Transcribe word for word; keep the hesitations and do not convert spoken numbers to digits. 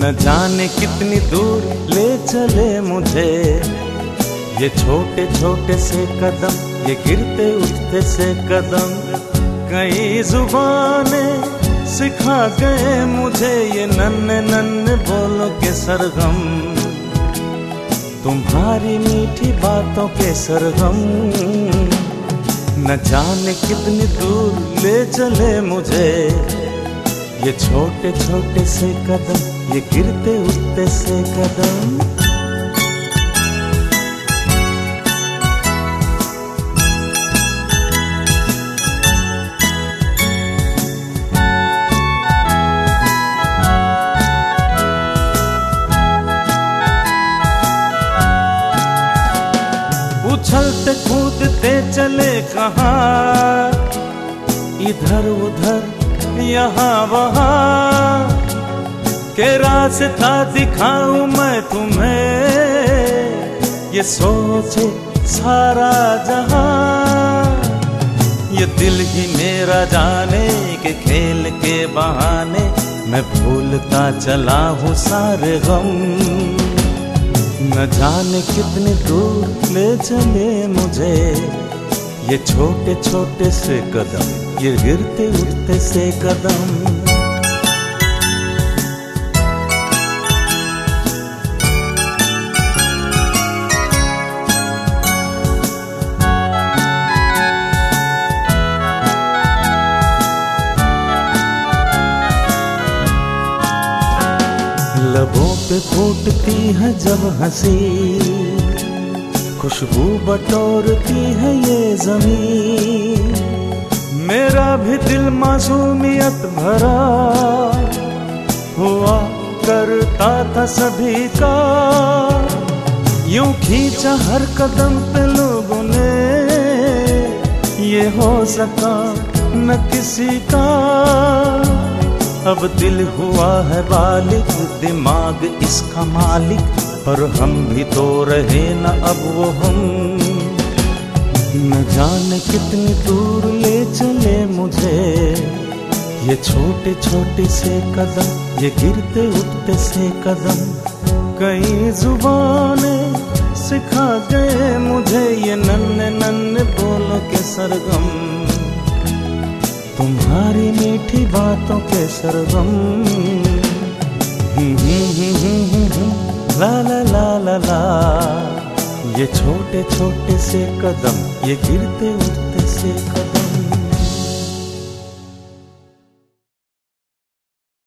न जाने कितनी दूर ले चले मुझे ये छोटे छोटे से कदम, ये गिरते उठते से कदम। कई जुबानें सिखा गए मुझे ये नन्हे नन्हे बोलों के सरगम, तुम्हारी मीठी बातों के सरगम। न जाने कितनी दूर ले चले मुझे ये छोटे छोटे से कदम, ये गिरते उठते से कदम। उछलते कूदते चले कहाँ, इधर उधर यहाँ वहाँ, के रास्ता दिखाऊं मैं तुम्हें ये सोचे सारा जहां। ये दिल ही मेरा जाने के खेल के बहाने मैं भूलता चला हूँ सारे गम। न जाने कितने दूर ले चले मुझे ये छोटे छोटे से कदम, ये गिरते उठते से कदम। लबों पे फूटती है जब हंसी, खुशबू बटोरती है ये ज़मीन। मेरा भी दिल मासूमियत भरा हुआ करता था सभी का, यूं खींचा हर कदम पे लोगों ने, ये हो सका न किसी का। अब दिल हुआ है बालिग, दिमाग इसका मालिक, पर हम भी तो रहे न अब वो हम। न जाने कितनी दूर ले चले मुझे ये छोटे छोटे से कदम, ये गिरते उठते से कदम। कई जुबानें सिखा गए मुझे ये नन्हे नन्हे बोलों के सरगम, तुम्हारी मीठी बातों के सरगम। ला ला ला ला ला, ये छोटे छोटे से कदम, ये गिरते उठते से कदम।